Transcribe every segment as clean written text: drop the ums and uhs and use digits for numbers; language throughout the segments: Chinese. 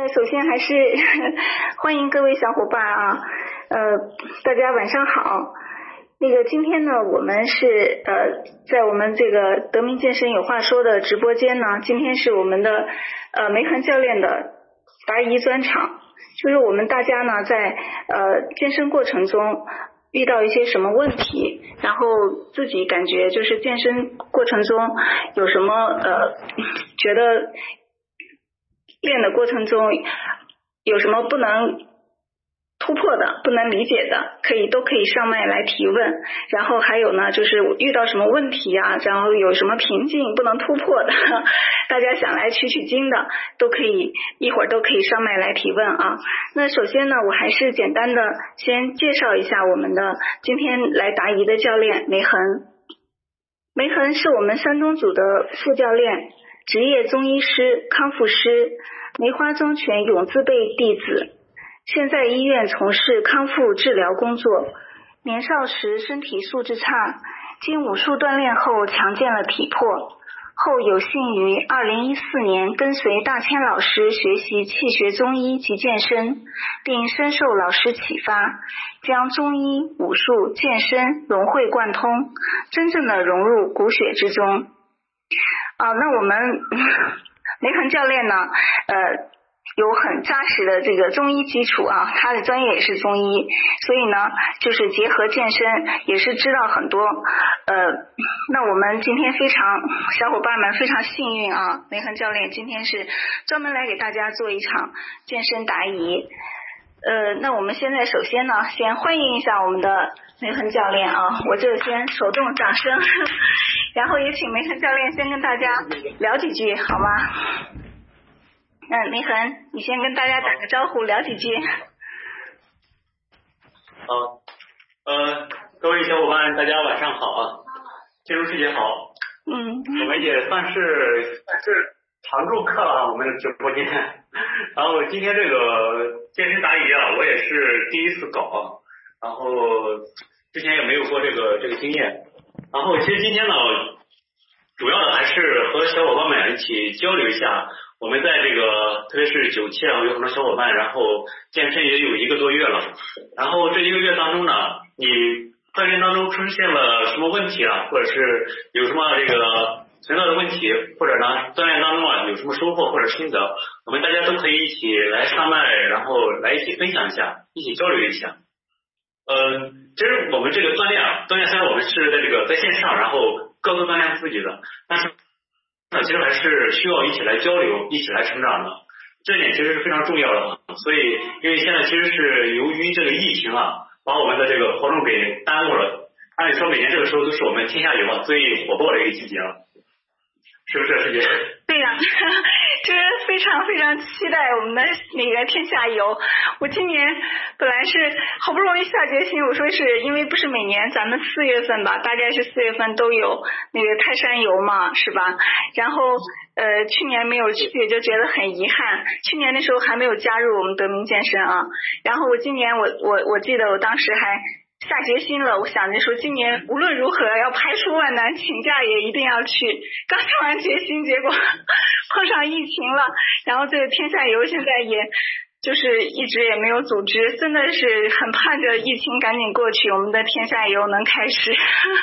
首先还是欢迎各位小伙伴啊，大家晚上好。今天呢，我们是在我们这个德明健身有话说的直播间呢，今天是我们的梅涵教练的答疑专场，就是我们大家呢在健身过程中遇到一些什么问题，然后自己感觉就是健身过程中有什么觉得练的过程中有什么不能突破的、不能理解的，都可以上麦来提问。然后还有呢，就是遇到什么问题啊，然后有什么瓶颈不能突破的，大家想来取经的，一会儿都可以上麦来提问啊。那首先呢，我还是简单的先介绍一下我们的今天来答疑的教练梅涵。梅涵是我们山东组的副教练，职业中医师、康复师，梅花宗拳永字辈弟子。现在医院从事康复治疗工作，年少时身体素质差，经武术锻炼后强健了体魄，后有幸于2014年跟随大千老师学习气血中医及健身，并深受老师启发，将中医、武术、健身融会贯通，真正的融入骨血之中。那我们梅涵教练呢有很扎实的这个中医基础啊，他的专业也是中医，所以呢就是结合健身也是知道很多。那我们今天小伙伴们非常幸运啊，梅涵教练今天是专门来给大家做一场健身答疑。那我们现在首先呢先欢迎一下我们的梅涵教练啊，我这先手动掌声然后也请梅涵教练先跟大家聊几句好吗？梅涵，你先跟大家打个招呼，聊几句。 好，各位小伙伴，大家晚上好啊！金融师姐好。我们也算是常驻客了我们的直播间。然后今天这个健身答疑啊，我也是第一次搞，然后之前也没有过这个经验。然后其实今天呢，主要的还是和小伙伴们一起交流一下。我们在这个特别是9期有很多小伙伴，然后健身也有1个多月了，然后这1个月当中呢，你锻炼当中出现了什么问题啊，或者是有什么这个存在的问题，或者呢锻炼当中有什么收获或者心得，我们大家都可以一起来上麦，然后来一起分享一下，一起交流一下。其实我们这个锻炼虽然我们是在线上，然后各自锻炼自己的，但是其实还是需要一起来交流，一起来成长的，这点其实是非常重要的。所以因为现在其实是由于这个疫情把我们的这个活动给耽误了，按理说每年这个时候都是我们天下游最火爆的一个季节了，是不是师姐？ 对呀，就是非常非常期待我们的天下游。我今年本来是好不容易下决心，我说是因为不是每年咱们4月份吧，大概是4月份都有泰山游嘛，是吧？然后去年没有去，就觉得很遗憾。去年的时候还没有加入我们德明健身啊。然后我今年我记得我当时还下决心了，我想着说今年无论如何要排除万难，请假也一定要去。刚下完决心，结果碰上疫情了，然后这个天下游现在也就是一直也没有组织，真的是很盼着疫情赶紧过去，我们的天下游能开始。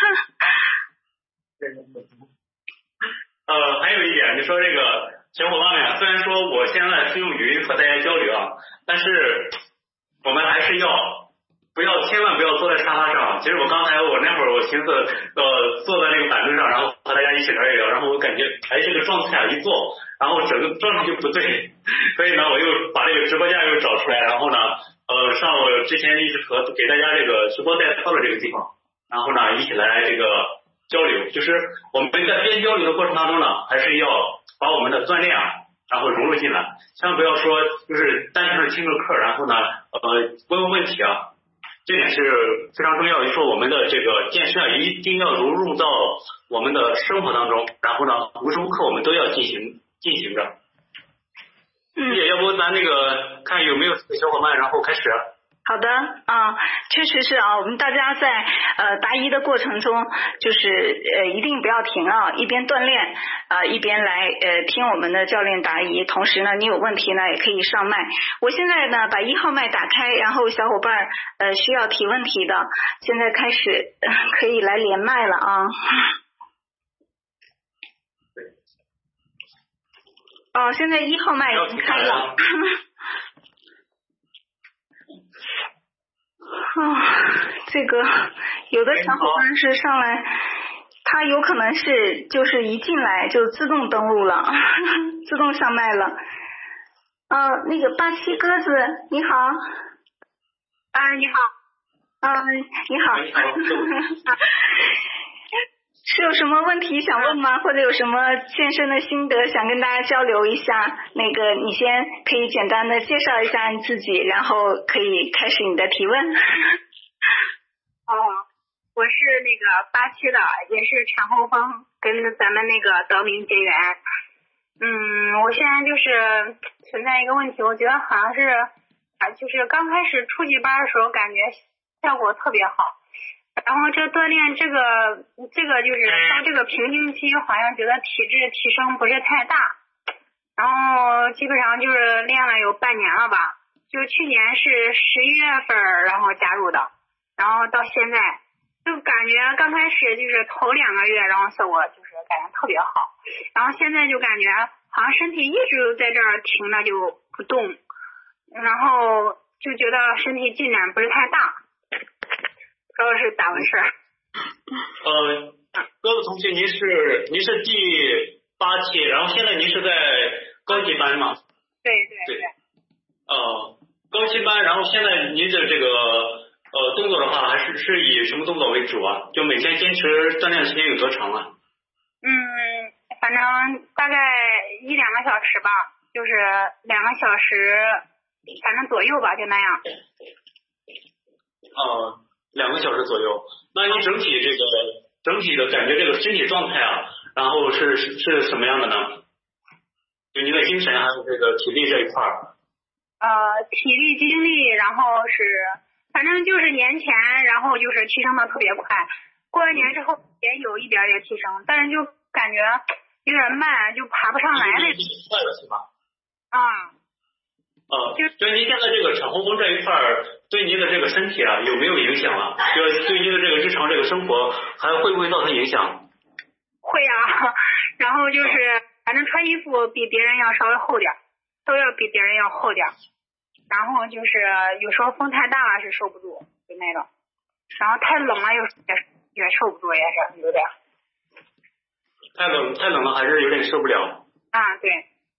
还有一点，你说这个小伙伴们虽然说我现在是用语音和大家交流但是我们还是千万不要坐在沙发上。其实我刚才那会儿我寻思坐在那个板凳上，然后和大家一起聊一聊，然后我感觉这个状态一坐，然后整个状态就不对，所以呢我又把这个直播间又找出来，然后呢上我之前一直给大家这个直播带操的这个地方，然后呢一起来这个交流。就是我们在边交流的过程当中呢，还是要把我们的锻炼然后融入进来，千万不要说就是单纯的听个课，然后呢问问题这点是非常重要的。就是说我们的这个健身一定要融入到我们的生活当中，然后呢无时无刻我们都要进行着。也要不咱看有没有小伙伴然后开始。 好的啊，确实是啊，我们大家在答疑的过程中，就是一定不要停啊，一边锻炼一边来听我们的教练答疑，同时呢，你有问题呢也可以上麦。我现在呢把1号麦打开，然后小伙伴需要提问题的，现在开始可以来连麦了啊。哦，现在1号麦已经开了。这个有的小伙伴是上来，他有可能是就是一进来就自动登录了，自动上麦了。那个87鸽子，你好。 你好。 你好。是有什么问题想问吗？或者有什么健身的心得想跟大家交流一下？那个你先可以简单的介绍一下你自己，然后可以开始你的提问。 我是那个87的，也是产后风，跟咱们那个德明结缘。我现在就是存在一个问题，我觉得好像是就是刚开始初级班的时候感觉效果特别好。然后这锻炼这个就是到这个瓶颈期，好像觉得体质提升不是太大，然后基本上就是练了有半年了吧，就去年是11月份然后加入的，然后到现在就感觉刚开始就是头2个月，然后效果就是感觉特别好，然后现在就感觉好像身体一直都在这儿停着就不动，然后就觉得身体进展不是太大。主要是咋回事？ 各位同学，您是第8期，然后现在您是在高级班吗？ 对。 高级班，然后现在您的这个动作的话，还是以什么动作为主啊？就每天坚持锻炼的时间有多长啊？ 反正大概1-2个小时吧，就是2个小时，反正左右吧，就那样。 2个小时左右，那你整体的感觉这个身体状态啊，然后是什么样的呢？就你的精神还有这个体力这一块儿。 体力精力，然后是反正就是年前，然后就是提升的特别快，过完年之后也有一点点提升，但是就感觉有点慢，就爬不上来了。 快了是吧？ 就您现在这个产后风这一块儿，对您的这个身体啊有没有影响啊？就对您的这个日常这个生活还会不会造成影响？ 会啊，然后就是反正穿衣服比别人要稍微厚点，都要比别人要厚点，然后就是有时候风太大了是受不住，就那种，然后太冷了也受不住，也是有点。 太冷了还是有点受不了。 对。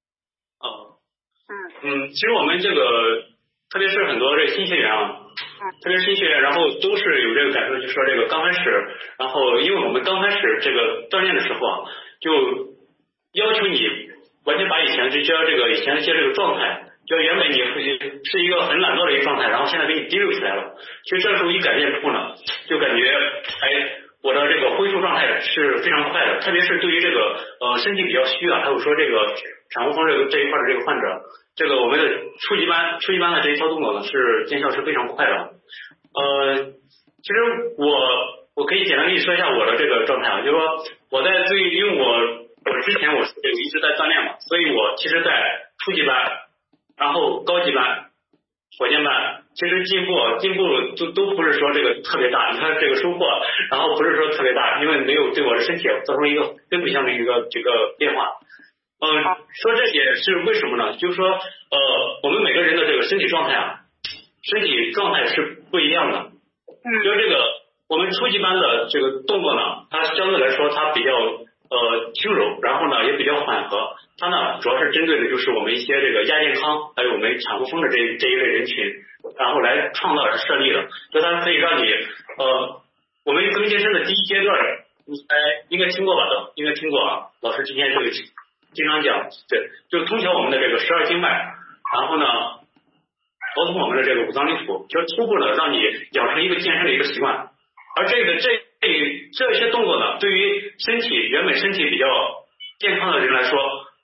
其实我们这个，特别是很多这新学员啊，然后都是有这个感受，就说这个刚开始，然后因为我们刚开始这个锻炼的时候啊，就要求你完全把以前的一些这个状态，就原本你是一个很懒惰的一个状态，然后现在给你提溜起来了。其实这时候一改变之后呢，就感觉我的这个恢复状态是非常快的，特别是对于这个身体比较虚啊，还有说这个产后风这一块的这个患者，这个我们的初级班的这一套动作呢是见效是非常快的。其实我可以简单跟你说一下我的这个状态啊，就是说我在因为我之前我是这个一直在锻炼嘛，所以我其实在初级班，然后高级班、火箭班，其实进步都不是说这个特别大，你看这个收获，然后不是说特别大，因为没有对我的身体造成一个根本上的一个这个变化。说这也是为什么呢？就是说我们每个人的这个身体状态是不一样的。就是这个我们初级班的这个动作呢，它相对来说它比较轻柔，然后呢也比较缓和，它呢主要是针对的就是我们一些这个亚健康还有我们产后风的这一类人群，然后来创造设立的，就它可以让你我们更健身的第一阶段，应该听过吧？应该听过啊，老师之前这个经常讲，对，就通调我们的这个12经脉，然后呢沟通我们的这个五脏六腑，就是初步的让你养成一个健身的一个习惯。而这些动作呢，对于原本身体比较健康的人来说，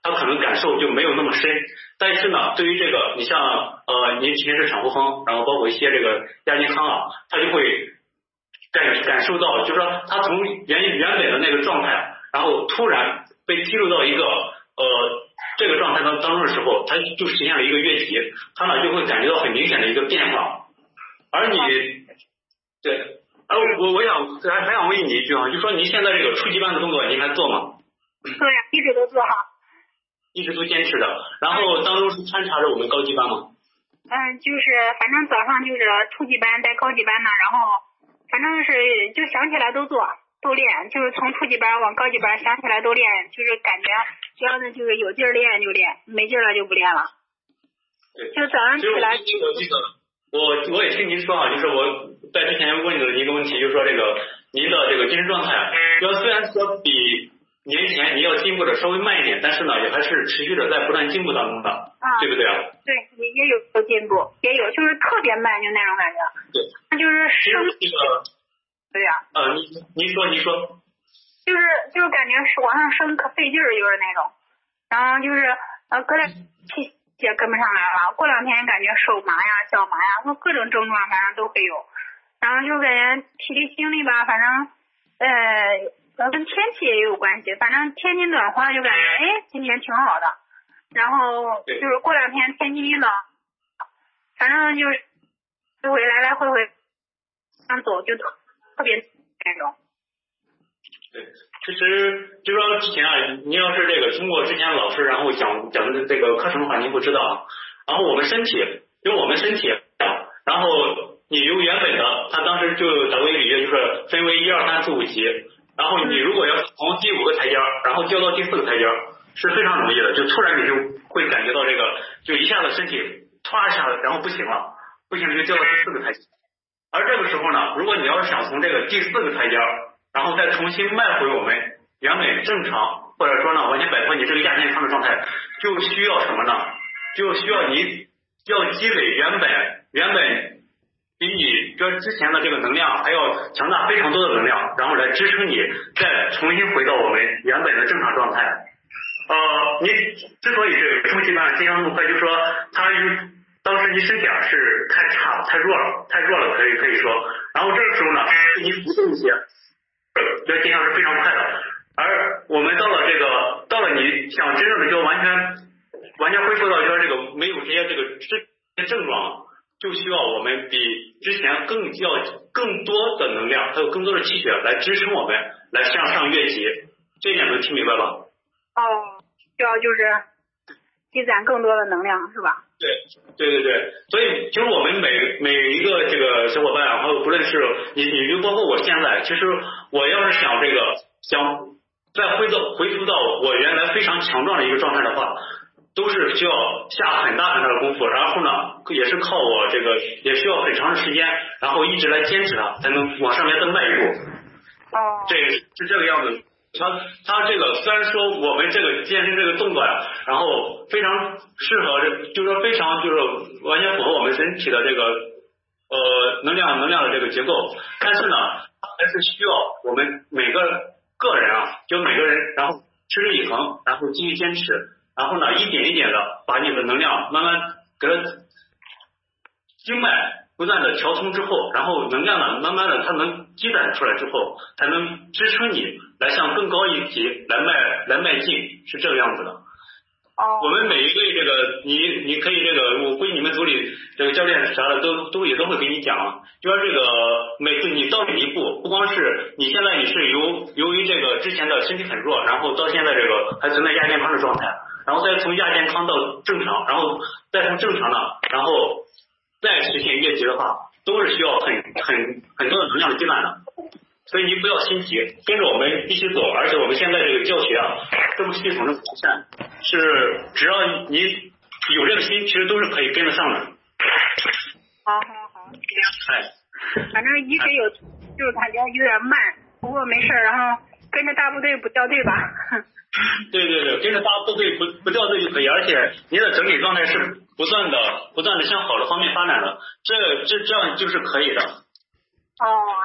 他可能感受就没有那么深。但是呢，对于这个你像您之前是产后风，然后包括一些这个亚健康啊，他就会感受到，就是说他从原本的那个状态，然后突然被踢入到一个这个状态当中的时候，他就实现了一个跃级，他呢就会感觉到很明显的一个变化。而你对，我还想问你一句啊，就说您现在这个初级班的动作您还做吗？ 对呀，一直都做好。 一直都坚持的，然后当中是穿插着我们高级班吗？ 就是反正早上就是初级班带高级班呢，然后反正是就想起来都做都练，就是从初级班往高级班想起来都练，就是感觉只要是就是有劲儿练就练，没劲儿了就不练了。 对， 就早上起来。 我也听您说啊，就是我在之前问的一个问题，就是说这个您的这个精神状态，虽然说比年前你要进步的稍微慢一点，但是呢也还是持续的在不断进步当中的，对不对啊？对， 也有进步，也有就是特别慢就那种感觉。 对， 那就是对呀。 您说。 就是感觉是往上升可费劲儿，就是那种，然后就是隔两天也跟不上来了，过两天感觉手麻呀、脚麻呀，各种症状反正都会有，然后就感觉体力精力吧，反正跟天气也有关系，反正天气暖和就感觉今天挺好的，然后就是过两天天气一冷，反正就是会来回想走就特别那种。 对，其实就说之前啊，您要是这个听过之前老师然后讲的这个课程的话，您会知道，然后我们身体，然后你由原本的他当时就打过一个比喻，就是分为1、2、3、4、5级，然后你如果要从第5个台阶然后掉到第4个台阶是非常容易的，就突然你就会感觉到这个就一下子身体唰一下子然后不行了就掉到第4个台阶。而这个时候呢，如果你要是想从这个第4个台阶然后再重新迈回我们原本正常或者说呢完全摆脱你这个亚健康的状态，就需要什么呢？就需要你要积累原本比你之前的这个能量还要强大非常多的能量，然后来支撑你再重新回到我们原本的正常状态。你之所以这个初期班进行那么快，就是说当时你身体是太差了，太弱了可以说，然后这个时候呢你辅助一些这个进项是非常快的，而我们到了你想真正的就完全恢复到就是这个没有这些症状，就需要我们比之前更多的能量还有更多的气血来支撑我们来向上跃级，这一点能听明白吧？ 需要就是积攒更多的能量是吧？ 对，所以就是我们每一个这个小伙伴啊，还有不论是你就包括我现在，其实我要是想再回复到我原来非常强壮的一个状态的话，都是需要下很大的功夫，然后呢也是靠我这个也需要很长的时间，然后一直来坚持它，才能往上面更迈一步。这是这个样子。他这个虽然说我们这个健身这个动作呀，然后非常适合，就是说非常就是完全符合我们身体的这个能量的这个结构，但是呢还是需要我们每个人啊，就每个人然后持之以恒，然后继续坚持，然后呢一点一点的把你的能量慢慢给它经脉不断的调通之后，然后能量呢慢慢的它能积攒出来之后，才能支撑你来向更高一级来迈进，是这个样子的。我们每一位这个你可以这个我估计你们组里这个教练啥的都也都会给你讲，就说这个每次你到这一步，不光是你现在你是由于这个之前的身体很弱，然后到现在这个还存在亚健康的状态，然后再从亚健康到正常，然后再从正常的然后再实现跃级的话，都是需要很多的能量的积攒的。所以你不要心急，跟着我们一起走，而且我们现在这个教学啊这么系统这么完善，是只要你有这个心，其实都是可以跟得上的。 好，反正一直就是感觉有点慢，不过没事，然后跟着大部队不掉队吧。 对，跟着大部队不掉队就可以，而且你的整体状态是不断的向好的方面发展的，这样就是可以的。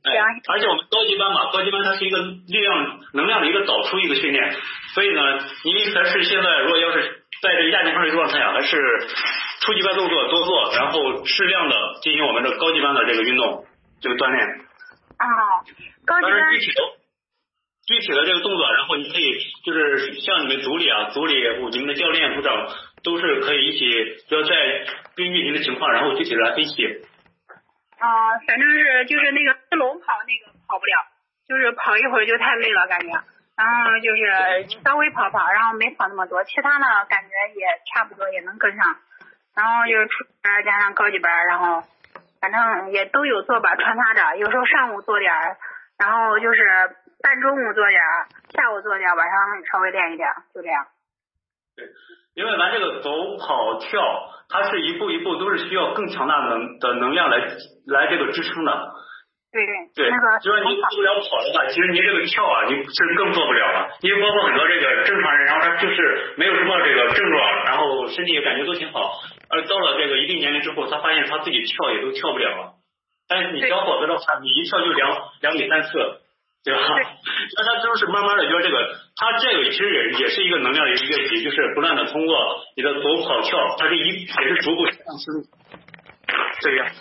而且我们高级班嘛，高级班它是一个力量能量的一个导出一个训练，所以呢，您还是现在如果要是在这个亚健康的状态啊，还是初级班动作多做，然后适量的进行我们的高级班的这个运动这个锻炼。 高级班。 当然具体的这个动作，然后你可以就是像你们组里你们的教练部长都是可以一起，要再根据您的情况，然后具体来分析。 反正是就是那个自龙跑那个跑不了，就是跑一会儿就太累了感觉，然后就是稍微跑，然后没跑那么多，其他的感觉也差不多也能跟上，然后就是初级班加上高级班，然后反正也都有做吧，穿插着，有时候上午做点，然后就是半中午做点，下午做点，晚上稍微练一点，就这样。 对，因为咱这个走跑跳，它是一步一步都是需要更强大的能量来这个支撑的。对，那个，就说您做不了跑的话，其实您这个跳啊，您是更做不了了。因为包括很多这个正常人，然后他就是没有什么这个症状，然后身体也感觉都挺好，而到了这个一定年龄之后，他发现他自己跳也都跳不了了。但是你小伙子的话，你一跳就2米3次，对吧？那他就是慢慢的，就是这个，他这个其实也是一个能量的一个学习，就是不断的通过你的走跑跳，它是也是逐步上升，这样。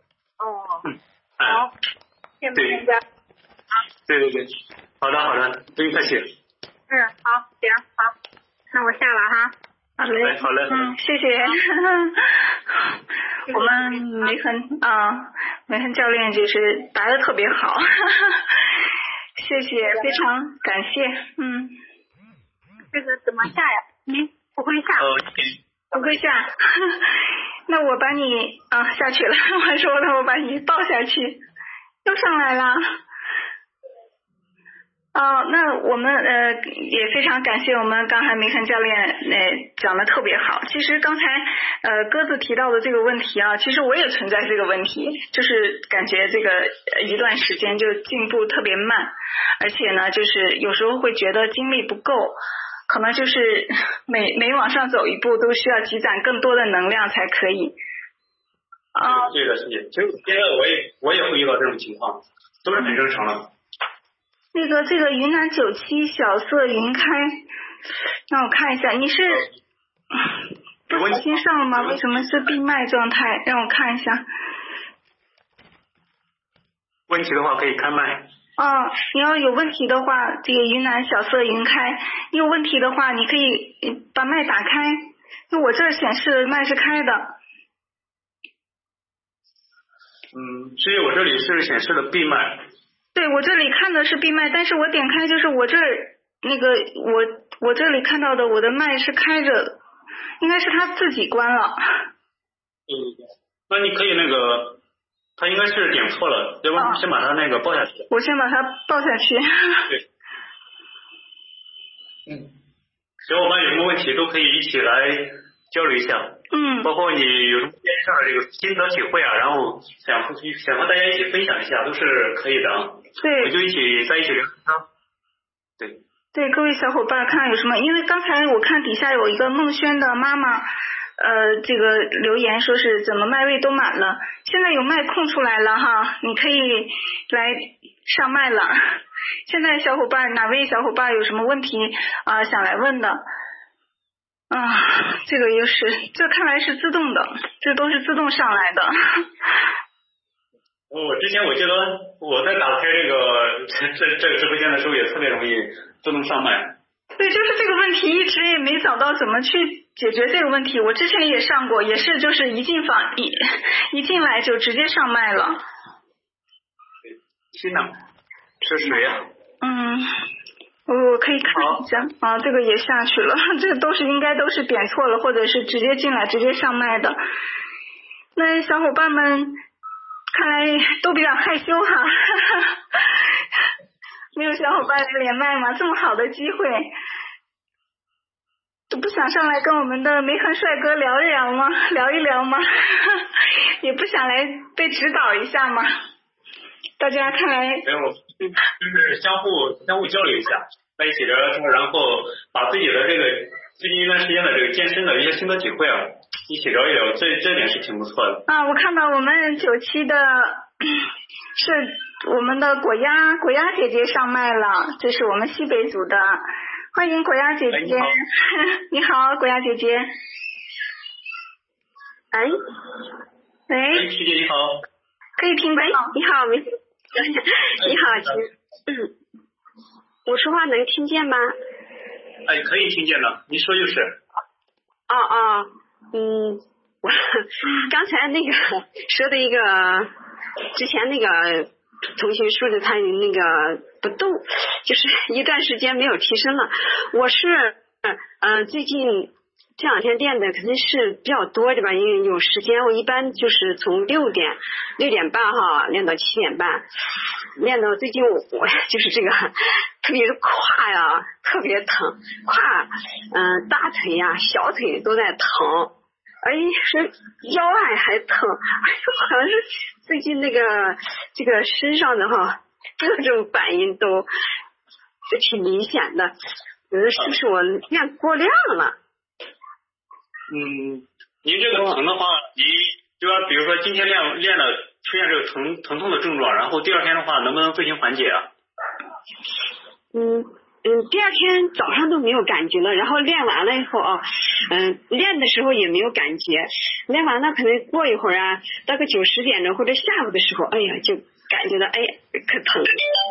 好。 对，对，好的，不用客气。 好，行，好，那我下了哈。 好嘞。 谢谢。我们梅恒教练就是答得特别好，谢谢，非常感谢。 这个怎么下呀？不会下。 不会下。那我把你下去了，我说了，我把你倒下去。又上来了，那我们也非常感谢我们刚才梅恒教练讲的特别好。其实刚才鸽子提到的这个问题啊，其实我也存在这个问题，就是感觉这个一段时间就进步特别慢，而且呢，就是有时候会觉得精力不够，可能就是每往上走一步都需要积攒更多的能量才可以。 对的，其实现在我也会遇到这种情况，都是很正常的。 这个云南97小色云开，让我看一下，你是不小心上了吗？为什么是闭麦状态？让我看一下。 问题的话可以开麦。 你要有问题的话，这个云南小色云开，你有问题的话，你可以把麦打开，因为我这儿显示麦是开的。 至于我这里是显示的闭麦。 对，我这里看的是闭麦，但是我点开就是我这儿我这里看到的我的麦是开着的，应该是他自己关了。 那你可以他应该是点错了，要不然先把他报下去。 我先把他报下去。 对。小伙伴有什么问题都可以一起来交流一下。包括你有什么健身上的这个心得体会啊，然后想和大家一起分享一下，都是可以的啊。 对。 我就在一起聊啊。 对，各位小伙伴看有什么？因为刚才我看底下有一个孟轩的妈妈，这个留言说是怎么麦位都满了，现在有麦空出来了哈，你可以来上麦了。现在小伙伴哪位小伙伴有什么问题想来问的？这个这看来是自动的，这都是自动上来的。 我之前我记得我在打开这个直播间的时候也特别容易自动上麦。 对，就是这个问题一直也没找到怎么去解决这个问题。我之前也上过，也是就是一进来就直接上麦了。 新的是谁呀？ 我可以看一下这个也下去了，这应该都是点错了，或者是直接进来直接上麦的。那小伙伴们看来都比较害羞哈，没有小伙伴来连麦吗？这么好的机会，都不想上来跟我们的梅恒帅哥聊一聊吗？也不想来被指导一下吗？大家看来没有，就是相互交流一下，在一起聊聊天，然后把自己的这个最近一段时间的这个健身的一些心得体会一起聊一聊，这点是挺不错的。 我看到我们97的是我们的果鸭姐姐上麦了，这是我们西北组的，欢迎果鸭姐姐。你好，果鸭姐姐。 哎， 喂， 徐姐你好。 可以听到。 你好，你好，我说话能听见吗？ 哎，可以听见了，你说就是。 我刚才那个说的一个，之前那个同学说的他那个不动，就是一段时间没有提升了。我是最近这两天练的肯定是比较多的吧，因为有时间，我一般就是从6点半练到7点半，练到最近我就是这个，特别是胯呀特别疼，胯大腿呀小腿都在疼，而且是腰还疼，好像是最近这个身上的各种反应都挺明显的，我觉得是不是我练过量了？ 您这个疼的话，您就要比如说今天练了出现这个疼痛的症状，然后第二天的话能不能自行缓解啊？ 第二天早上都没有感觉了，然后练完了以后练的时候也没有感觉，练完了可能过一会儿啊，到个9、10点钟或者下午的时候，哎呀就感觉到哎呀可疼。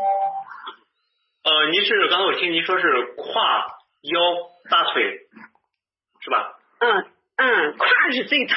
您是刚才我听您说是胯、腰、大腿，是吧？ 胯是最疼。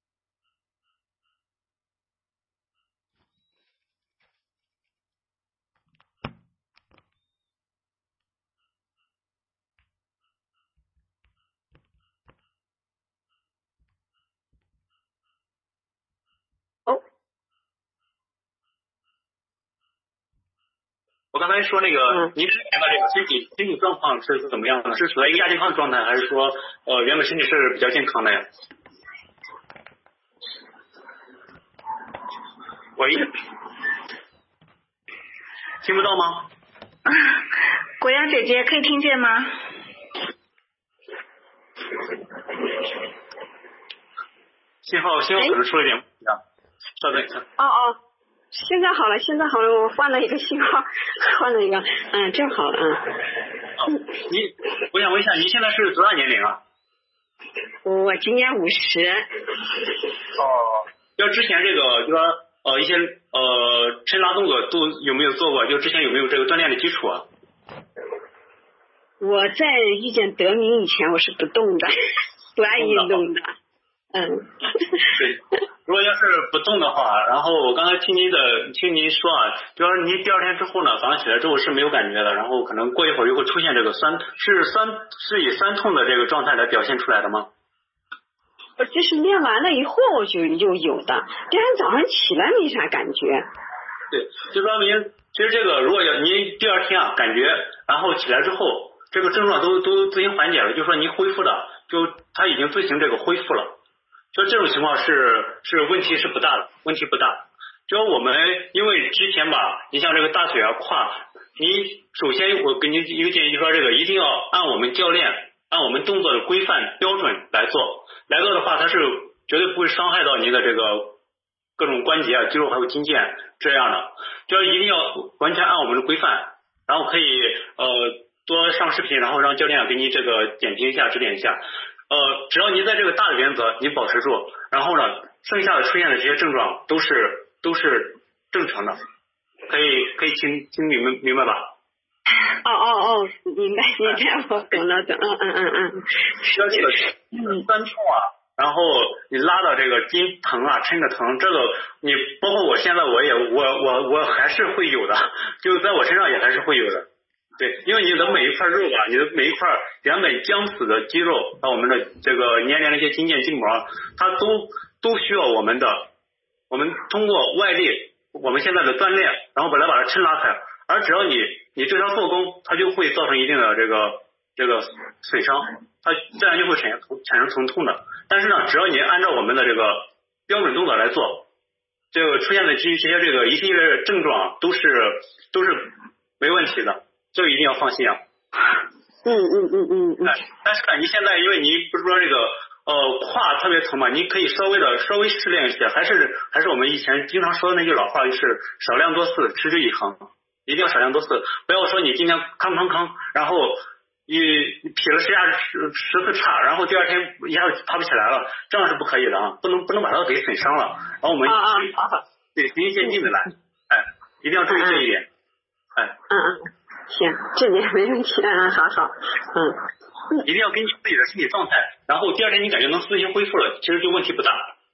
我刚才说那个，您之前的这个身体状况是怎么样的？是处在一个亚健康的状态，还是说原本身体是比较健康的呀？喂，听不到吗？ 果鸭姐姐可以听见吗？ 信号可能出了点问题啊，稍等一下。 现在好了，我换了一个信号，换了一个，这样好了我想问一下，您现在是多大年龄啊？ 我今年50。 要之前这个就说一些抻拉动作都有没有做过？就之前有没有这个锻炼的基础啊？ 我在遇见德明以前我是不动的，不爱运动的。 对，如果要是不动的话，然后我刚才听您说啊，就说您第二天之后呢，早上起来之后是没有感觉的，然后可能过一会儿又会出现这个是以酸痛的这个状态来表现出来的吗？ 这是练完了以后就有的，第二天早上起来没啥感觉。 对，就说明其实这个如果您第二天啊感觉，然后起来之后这个症状都自行缓解了，就说您恢复的，就它已经自行这个恢复了。就这种情况是问题是不大的，问题不大。就我们因为之前吧，你像这个大腿啊、胯，你首先我给您一个建议，就说这个一定要按我们教练按我们动作的规范标准来做的话，它是绝对不会伤害到您的这个各种关节啊、肌肉还有筋腱这样的，就一定要完全按我们的规范，然后可以多上视频，然后让教练给你这个点评一下、指点一下。只要您在这个大的原则你保持住，然后呢，剩下的出现的这些症状都是正常的，可以听明白吧？ 明白，我懂了。 要这个酸痛啊，然后你拉到这个筋疼啊、抻着疼，这个你包括我现在我还是会有的，就在我身上也还是会有的。对，因为你的每一块肉啊，你的每一块原本僵死的肌肉，我们的这个粘连的一些筋腱筋膜，它都需要我们通过外力，我们现在的锻炼，然后来把它抻拉开。而只要你对它做工，它就会造成一定的这个损伤，它自然就会产生疼痛的。但是呢，只要你按照我们的这个标准动作来做，这个出现的这些这个一系列症状都是没问题的。这个一定要放心啊。 嗯。 但是呢，你现在因为你不是说这个胯特别疼嘛，你可以稍微试练一些，还是我们以前经常说的那句老话，就是少量多次，持之以恒，一定要少量多次，不要说你今天吭，然后你劈了10次叉，然后第二天一下子爬不起来了，这样是不可以的啊，不能把它给损伤了。然后我们对循序渐进的来，一定要注意这一点， 行，这点没问题，好， 一定要根据自己的身体状态，然后第二天你感觉能自行恢复了，其实就问题不大。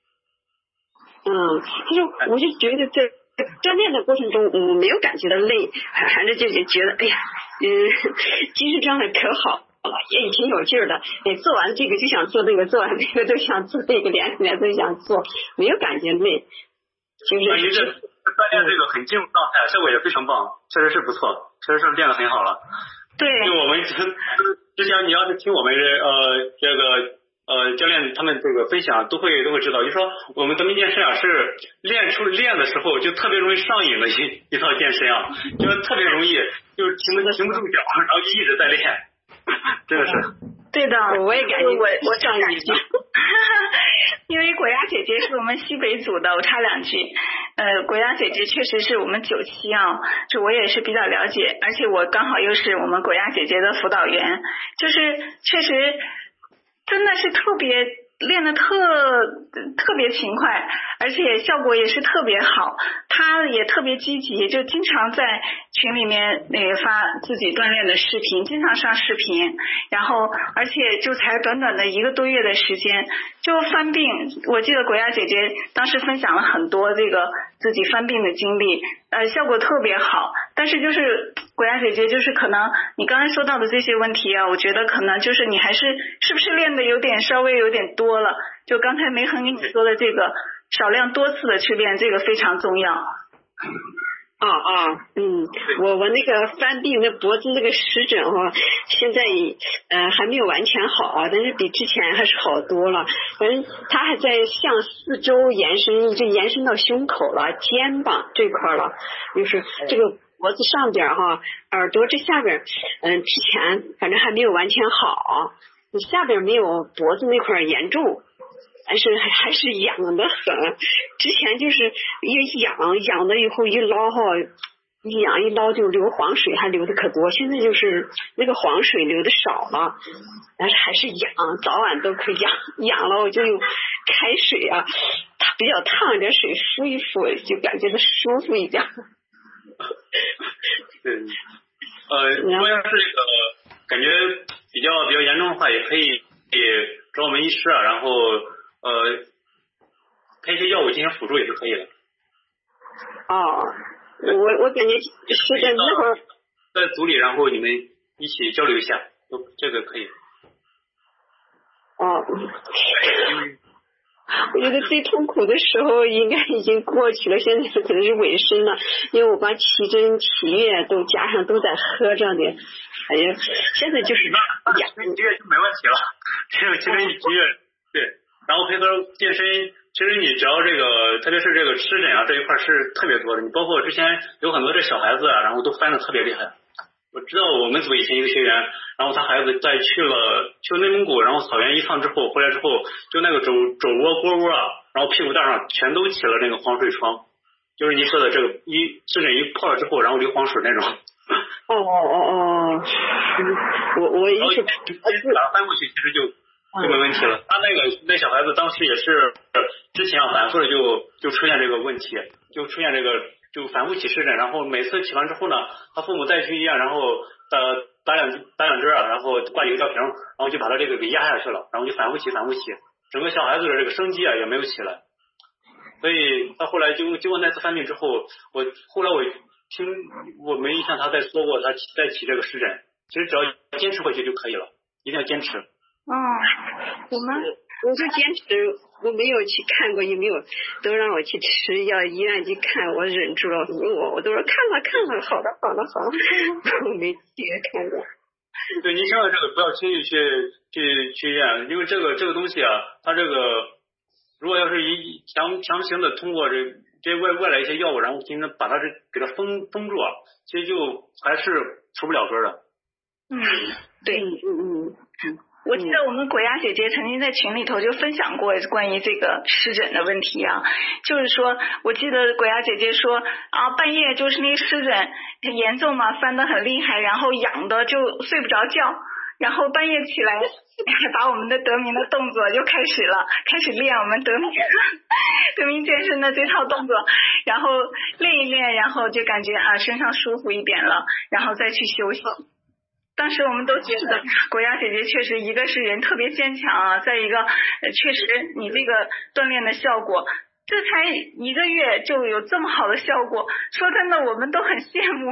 就是我就觉得在锻炼的过程中，我没有感觉到累，还是就觉得哎呀，精神状态可好了，也挺有劲儿的。做完这个就想做那个，做完那个都想做那个，连起来都想做，没有感觉累。就是您这锻炼这个很进入状态，效果也非常棒，确实是不错，确实是练得很好了。 对， 就我们之前你要是听我们这个教练他们这个分享，都会知道，就是说我们德明健身是练的时候就特别容易上瘾的一套健身啊，就是特别容易就是停不住脚，然后一直在练，真的是。 对的， 我也感觉我上瘾。因为果芽姐姐是我们西北组的，我插两句。果芽姐姐确实是我们9期啊，这我也是比较了解，而且我刚好又是我们果芽姐姐的辅导员，就是确实真的是练得特别勤快，而且效果也是特别好，他也特别积极，就经常在群里面发自己锻炼的视频，经常上视频，然后而且就才短短的1个多月的时间就翻病，我记得果芽姐姐当时分享了很多这个自己翻病的经历，效果特别好，但是就是果芽姐姐就是可能你刚才说到的这些问题啊，我觉得可能就是你还是不是练的稍微有点多了，就刚才梅恒跟你说的这个少量多次的去练，这个非常重要。 我那个翻病的脖子那个湿疹现在还没有完全好，但是比之前还是好多了。反正它还在向四周延伸，一直延伸到胸口了、肩膀这块了，就是这个脖子上边耳朵这下边，之前反正还没有完全好，下边没有脖子那块严重。但是还是痒得很，之前就是一痒的以后一捞一捞就流黄水，还流的可多，现在就是那个黄水流的少了，但是还是痒，早晚都可以痒了我就用开水它比较烫一点水敷一敷，就感觉到舒服一点。 对，如果要是这个感觉比较严重的话，也可以找我们医师然后配一些药物进行辅助也是可以的。 我感觉是在那会儿在组里，然后你们一起交流一下，这个可以。 我觉得最痛苦的时候应该已经过去了，现在可能是尾声了，因为我把奇珍奇悦都加上都在喝着呢。哎呀，现在就是奇珍奇悦就没问题了，这个奇珍奇悦对，然后配合健身，其实你只要这个，特别是这个湿疹这一块是特别多的，你包括之前有很多这小孩子然后都翻得特别厉害。我知道我们组以前一个学员，然后他孩子在去了内蒙古，然后草原一趟之后回来之后，就那个肘窝腘窝然后屁股蛋上全都起了那个黄水疮，就是您说的这个湿疹一泡了之后，然后流黄水那种。 我一是把它翻过去，其实就没问题了。他那小孩子当时也是之前反复的就出现这个问题，就出现这个就反复起湿疹，然后每次起完之后呢，他父母带去医院，然后打两针然后挂一个吊瓶，然后就把他这个给压下去了，然后就反复起，整个小孩子的这个生机也没有起来。所以他后来经过那次犯病之后，后来我没印象他再说过他再起这个湿疹，其实只要坚持回去就可以了，一定要坚持。 我就坚持，我没有去看过，也没有都让我去吃药，医院去看，我忍住了，我都说看了，好的，我没去看过。 对，您听到这个不要轻易去医院，因为这个东西它这个如果要是强行的通过这些外来一些药物，然后进行把它给它封住其实就还是除不了根的。 对， 我记得我们果丫姐姐曾经在群里头就分享过关于这个湿疹的问题啊，就是说我记得果丫姐姐说啊，半夜就是那个湿疹很严重嘛，翻得很厉害，然后痒的就睡不着觉，然后半夜起来把我们的得名的动作就开始练我们得名健身的这套动作，然后练一练，然后就感觉啊身上舒服一点了，然后再去休息。当时我们都觉得果丫姐姐确实一个是人特别坚强啊，再一个确实你这个锻炼的效果，这才1个月就有这么好的效果，说真的我们都很羡慕。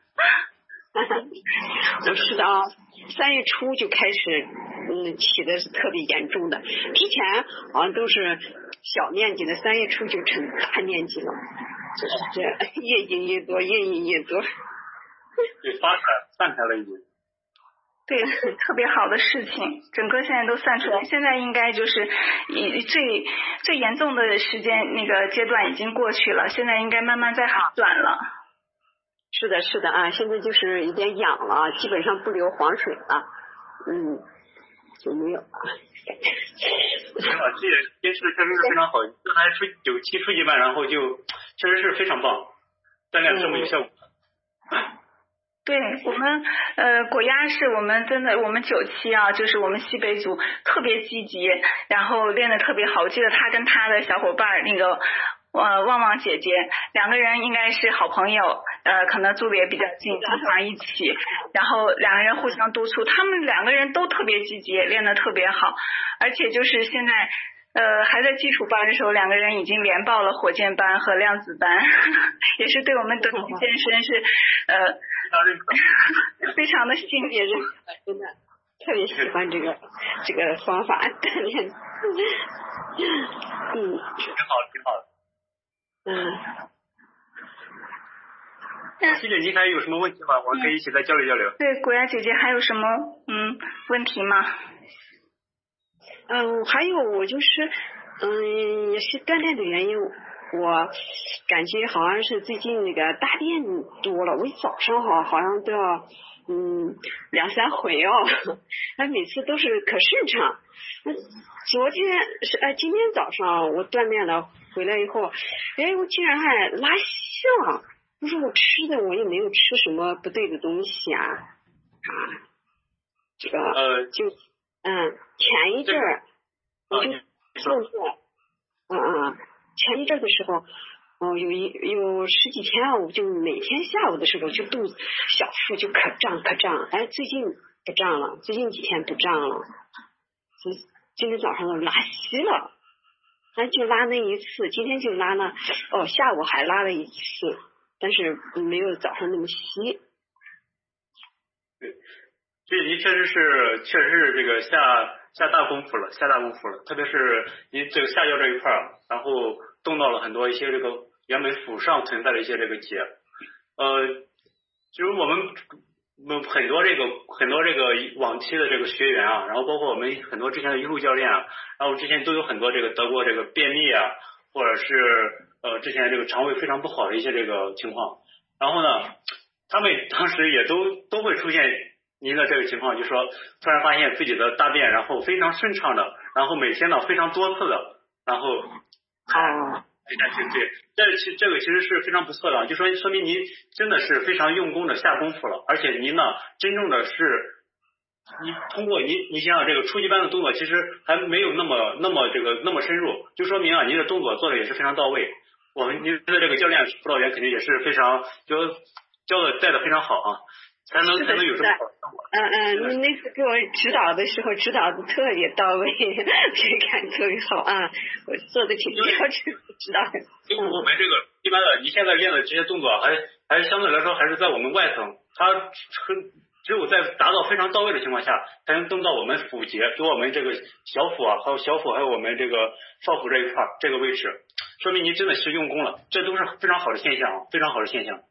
是的啊，3月初就开始起的是特别严重的，之前好像都是小面积的，3月初就成大面积了，就是这越引越多，越引越多。 对，散开了已经。 对，特别好的事情，整个现在都散出来，现在应该就是最严重的时间那个阶段已经过去了，现在应该慢慢在好转了。 是的是的啊，现在就是有点痒了，基本上不流黄水了，就没有了。 挺好，这也坚持的确实是非常好，刚才9期初级班，然后就确实是非常棒，锻炼这么有效果。 对，我们果丫是我们真的我们9期啊，就是我们西北组特别积极，然后练得特别好，我记得他跟他的小伙伴那个旺旺姐姐2个人应该是好朋友，可能住的也比较近，经常一起，然后2个人互相督促，他们2个人都特别积极，练得特别好，而且就是现在还在基础班的时候，2个人已经连报了火箭班和量子班，也是对我们德明健身是非常的幸运， 真的特别喜欢这个方法锻炼。 挺好的。希姐，您还有什么问题吗？我们可以一起再交流交流。 对，果丫姐姐还有什么问题吗？ 还有我就是也是锻炼的原因，我感觉好像是最近那个大便多了，我早上好像都要2-3回每次都是可顺畅。今天早上我锻炼了回来以后，我竟然还拉稀了。我说我吃的我也没有吃什么不对的东西啊，这个就前一阵儿我就动作前一阵的时候有10几天啊，我就每天下午的时候就肚子小腹就可胀，最近不胀了，最近几天不胀了，今天早上都拉稀了，就拉那一次，今天就拉了下午还拉了一次，但是没有早上那么稀。 对，所以您确实是这个下大功夫了，特别是您这个下腰这一块然后动到了很多一些这个原本腹上存在的一些这个结，就是我们很多这个往期的这个学员然后包括我们很多之前的一路教练然后之前都有很多这个得过这个便秘或者是之前这个肠胃非常不好的一些这个情况，然后呢，他们当时也都会出现您的这个情况，就是说突然发现自己的大便然后非常顺畅的，然后每天呢非常多次的，然后对，这个其实是非常不错的，就说明您真的是非常用功的下功夫了，而且您呢真正的是你通过你想想这个初级班的动作其实还没有那么深入，就说明您的动作做的也是非常到位，您的这个教练辅导员肯定也是非常教的带的非常好才能有这么好的效果。 你那次给我指导的时候指导的特别到位，这感特别好我做的挺标准指导的。 因为我们这个一般的，你现在练的这些动作还相对来说还是在我们外层，它只有在达到非常到位的情况下，才能动到我们腹结，就我们这个小腹还有我们这个少腹这一块这个位置，说明您真的是用功了，这都是非常好的现象，非常好的现象。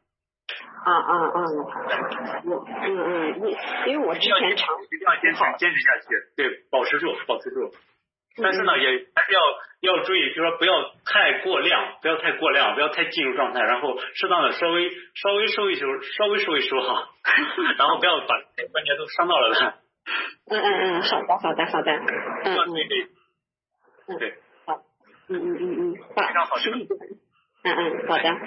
因为我之前一定要坚持下去，对，保持住。但是呢，也还是要注意，就是说不要太过量，不要太进入状态，然后适当的稍微收一收然后不要把关节都伤到了的。 好的，好， 对， 好，好，谢谢，好的，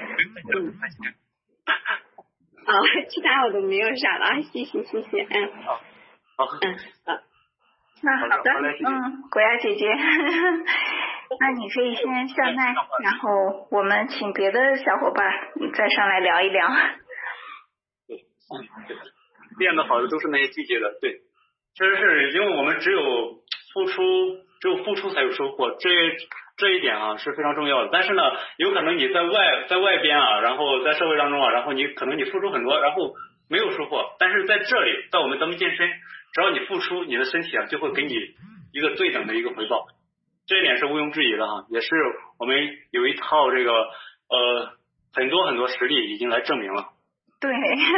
其他我都没有啥了，谢谢， 好， 好，那好的，果芽姐姐，那你可以先下麦，然后我们请别的小伙伴再上来聊一聊。 对，练得好的都是那些季节的，对，确实是因为我们只有付出才有收获，这一点啊是非常重要的。但是呢，有可能你在外边啊，然后在社会当中啊，然后可能你付出很多，然后没有收获，但是在这里，在我们德明健身，只要你付出，你的身体啊就会给你一个对等的一个回报，这一点是毋庸置疑的哈，也是我们有一套这个很多实例已经来证明了。 对，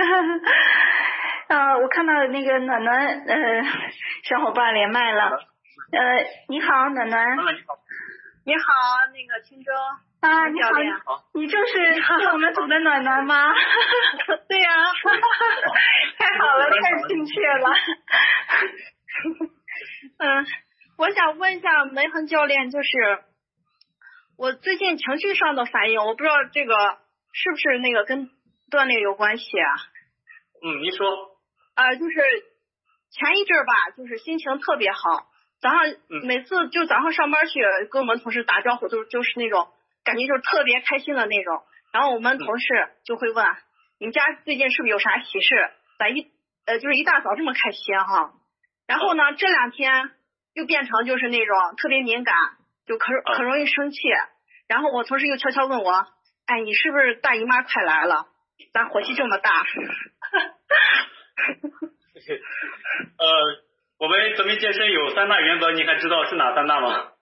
我看到那个暖暖小伙伴连麦了，你好，暖暖。 你好，那个青州。 你好，你就是我们组的暖暖吗？ 对呀。 太好了，太亲切了。 我想问一下梅恒教练，就是我最近情绪上的反应，我不知道这个是不是那个跟锻炼有关系啊？ 你说。 就是前一阵儿吧，就是心情特别好，早上每次就早上上班去跟我们同事打招呼，就是那种感觉就是特别开心的那种。然后我们同事就会问，你们家最近是不是有啥喜事？咋就是一大早这么开心哈？然后呢，这2天又变成就是那种特别敏感，就可容易生气。然后我同事又悄悄问我，你是不是大姨妈快来了？咋火气这么大？ 我们德明健身有3大原则，你还知道是哪3大吗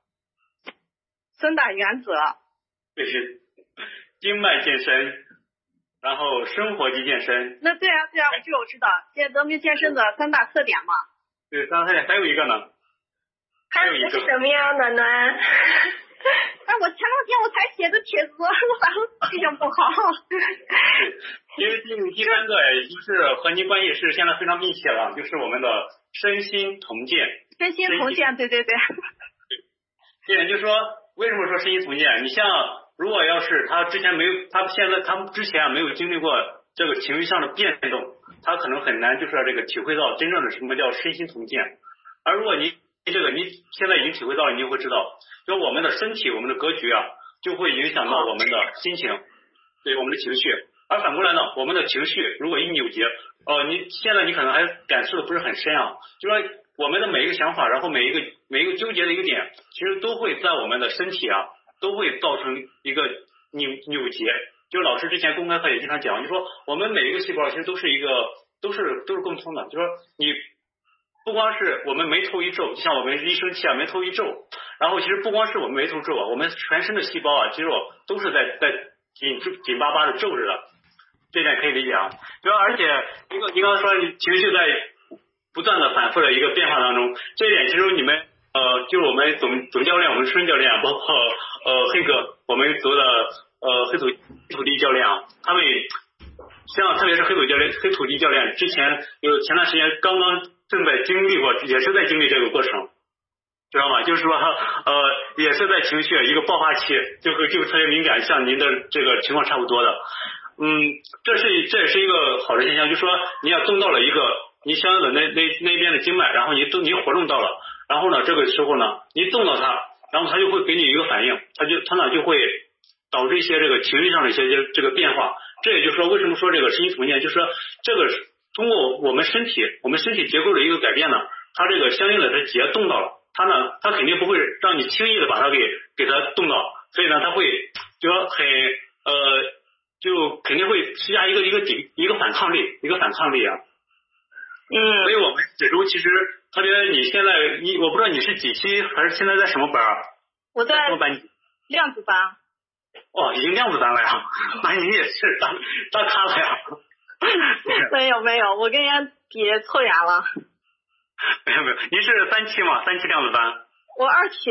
？3大原则。 对，经脉健身，然后生活级健身。 那对啊，这个我知道，现在德明健身的3大特点嘛。 对，3大特点，还有一个呢。 还有一个是什么呀，暖暖？ 我前2天我才写的帖子，我咋记性不好？ 因为第3个也就是和您关系是现在非常密切了，就是我们的身心同健。 身心同健，对。 对，就是说，为什么说身心同健？你像如果要是他之前没有经历过这个情绪上的变动，他可能很难就是这个体会到真正的什么叫身心同健。而如果你现在已经体会到了，你就会知道，就我们的身体，我们的格局啊，就会影响到我们的心情，对我们的情绪。而反过来呢，我们的情绪如果一扭结，你可能还感受的不是很深啊，就说我们的每一个想法，然后每一个纠结的一个点，其实都会在我们的身体啊，都会造成一个扭结。就老师之前公开课也经常讲，就说我们每一个细胞其实都是共通的，就说你不光是我们眉头一皱，就像我们一生气啊，眉头一皱，然后其实不光是我们眉头皱啊，我们全身的细胞啊，肌肉都是在紧巴巴的皱着的，这点可以理解啊。就而且你刚才说情绪在不断的反复的一个变化当中，这一点其实你们就是我们总教练，我们孙教练，包括黑哥，我们组的黑土地教练啊，他们像特别是黑土地教练，之前前段时间刚刚正在经历过，也是在经历这个过程，知道吗？就是说也是在情绪一个爆发期，就特别敏感，像您的这个情况差不多的。这也是一个好的现象，就是说你要动到了一个你相应的那边的经脉，然后你活动到了，然后呢这个时候呢你动到它，然后它就会给你一个反应，它呢就会导致一些这个情绪上的一些这个变化。这也就是说为什么说这个身心同健，就是说这个通过我们身体结构的一个改变呢，它这个相应的结动到了，它肯定不会让你轻易的把它给它动到，所以呢它会就说就肯定会施加一个反抗力啊。所以我们这周其实特别你现在我不知道你是几期还是现在在什么班？ 我在什么班？ 量子班。 已经量子班了呀，那你也是大咖了呀。 没有，我跟人家比凑远了。 没有，您是3期吗？3期量子班。 我2期。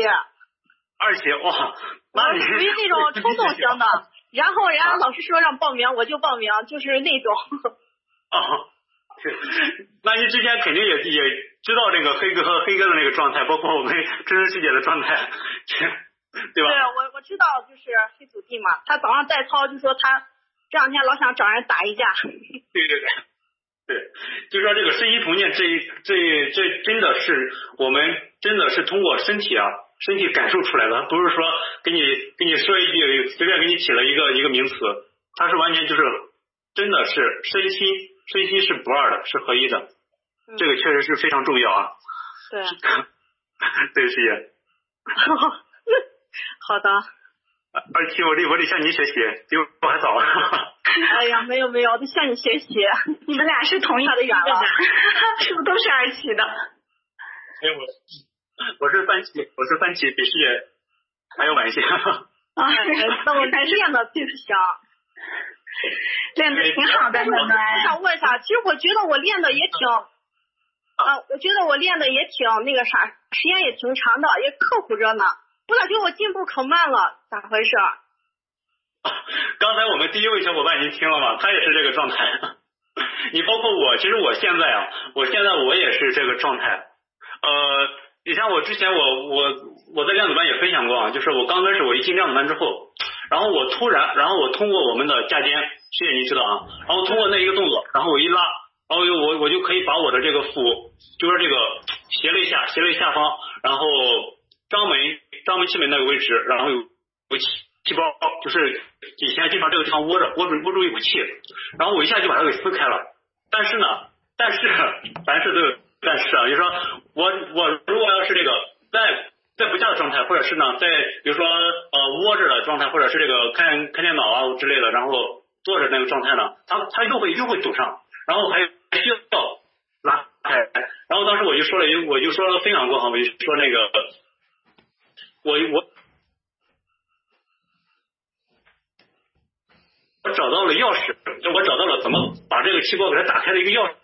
2期，哇，那你属于那种冲动型的，然后人家老师说让报名，我就报名，就是那种。 那您之前肯定也知道这个黑哥的那个状态，包括我们真实师姐的状态，对吧？ 对，我知道，就是黑祖弟嘛，他早上带操就说他这两天老想找人打一架。 对，就说这个身心重建，这真的是我们真的是通过身体感受出来的，不是说给你说一句随便给你起了一个名词，它是完全就是真的是身心是不二的，是合一的，这个确实是非常重要啊。 对， 对，师姐。 好的。 而且我得向你学习，比我还早。 哎呀，没有，我得向你学习。 你们俩是同一的远了，是不是都是2期的？ 哎，我是3期，比师姐还要晚一些。 那我练的最强。 练的挺好的， 我想问一下，其实我觉得我练的也挺，我觉得我练的也挺那个啥，时间也挺长的，也刻苦着呢。我咋觉得我进步可慢了？咋回事？ 刚才我们第一位小伙伴您听了吗？他也是这个状态。你包括我，其实我现在我也是这个状态。你像我之前我在量子班也分享过啊，就是我刚开始我一进量子班之后，然后我通过我们的架肩，师姐你知道啊，然后通过那一个动作，然后我一拉，然后我就可以把我的这个腹，就是这个斜了一下方，然后肛门气门那个位置，然后有气包，就是以前经常这个地方握住一股气，然后我一下就把它给撕开了。但是就是说我如果要是这个在不架的状态，或者是呢在比如说窝着的状态，或者是这个看电脑啊之类的，然后坐着那个状态呢，它又会堵上，然后还需要拉开。然后当时我就说了分享过哈，我就说那个我找到了钥匙，我找到了怎么把这个气包给它打开的一个钥匙，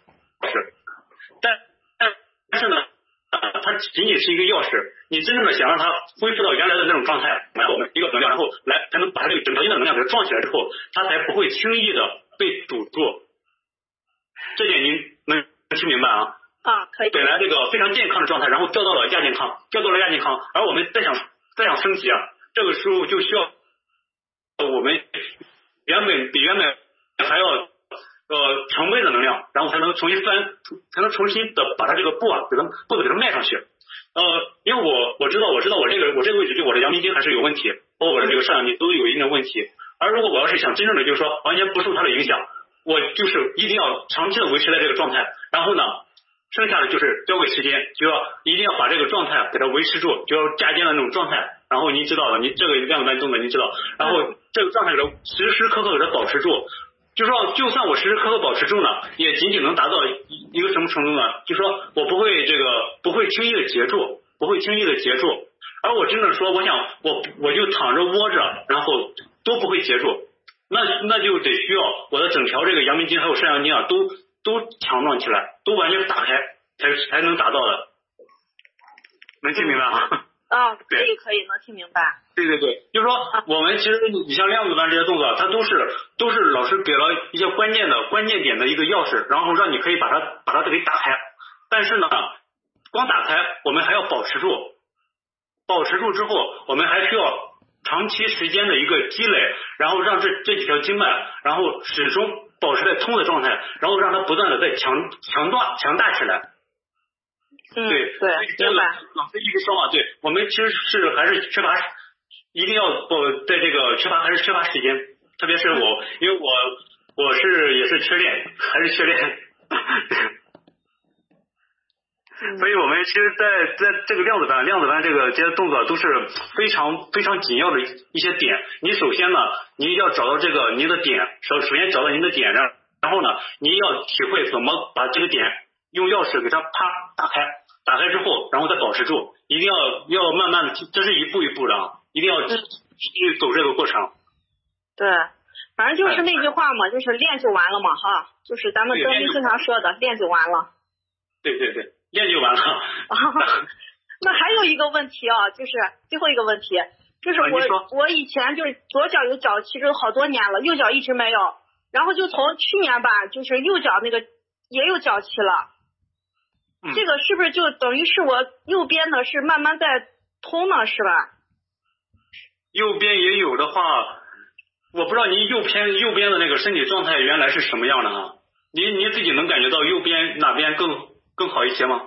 但是呢，它仅仅是一个钥匙，你真正的想让它恢复到原来的那种状态，我们一个能量，然后来才能把这个整条的能量给它撞起来之后，它才不会轻易的被堵住。这点您能听明白啊？ 可以。 本来这个非常健康的状态，然后掉到了亚健康，而我们再想升级啊，这个时候就需要我们比原本还要成倍的能量，然后才能重新的把它这个步子给它迈上去。因为我知道我这个位置对我的阳明经还是有问题，包括我的这个上阳经都有一定的问题。而如果我要是想真正的就是说完全不受它的影响，我就是一定要长期的维持在这个状态，然后呢剩下的就是交给时间，就要一定要把这个状态给它维持住，就要架肩的那种状态。然后您知道的，您这个量子班动作您知道，然后这个状态给它时时刻刻给它保持住。就说就算我时时刻刻保持住呢，也仅仅能达到一个什么程度呢？就说我不会轻易的截住，而我真的说，我想我就躺着窝着，然后都不会截住，那就得需要我的整条这个阳明经还有上阳经啊，都强壮起来，都完全打开，才能达到的。能听明白吗？ 可以能听明白。 对，就是说我们其实你像量子班这些动作，它都是老师给了一些关键点的一个钥匙，然后让你可以把它给打开。但是呢，光打开我们还要保持住之后，我们还需要长期时间的一个积累，然后让这几条经脉，然后始终保持在通的状态，然后让它不断的在强大起来。对，明白。老师一直说嘛，对，我们其实还是缺乏，一定要在这个缺乏时间，特别是因为我也是缺练，还是缺练。所以我们其实在这个量子班这些动作都是非常非常紧要的一些点。你首先呢，你要找到这个您的点，首先找到您的点，然后呢，你要体会怎么把这个点用钥匙给它打开之后，然后再保持住，一定要慢慢的，这是一步一步的，一定要去走这个过程。 对，反正就是那句话嘛，就是练就完了嘛，哈，就是咱们德明经常说的，练就完了。 对，练就完了。 那还有一个问题啊，就是最后一个问题，就是我以前就是左脚有脚气，这好多年了，右脚一直没有，然后就从去年吧，就是右脚那个也有脚气了。 这个是不是就等于是我右边的是慢慢在通呢，是吧？ 右边也有的话，我不知道您右边的那个身体状态原来是什么样的啊？您自己能感觉到右边哪边更好一些吗？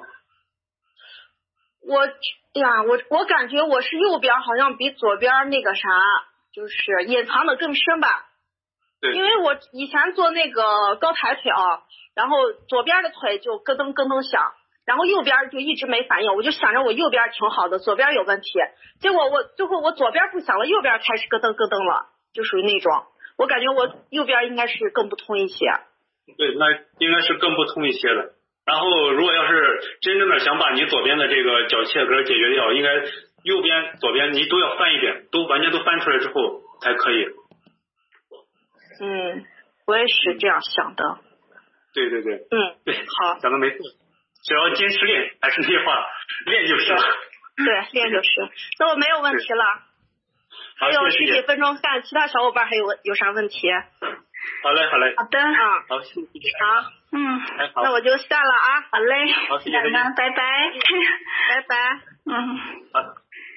我感觉我是右边好像比左边那个啥，就是隐藏的更深吧。 对。 因为我以前做那个高抬腿啊，然后左边的腿就咯噔咯噔响，然后右边就一直没反应，我就想着我右边挺好的，左边有问题。结果最后我左边不响了，右边开始咯噔咯噔了，就属于那种。我感觉我右边应该是更不通一些。 对，那应该是更不通一些的。然后如果要是真正的想把你左边的这个脚气根解决掉，应该右边左边你都要翻一遍，完全都翻出来之后才可以。 我也是这样想的。 对。 对，好， 讲的没错，只要坚持练，还是那句话，练就是了。 对，练就是。那我没有问题了。还有10几分钟看其他小伙伴还有啥问题？ 好嘞。 好的。 好，谢谢。 好。 好， 那我就下了啊。 好嘞。 好，谢谢。 拜拜。 拜拜。 好。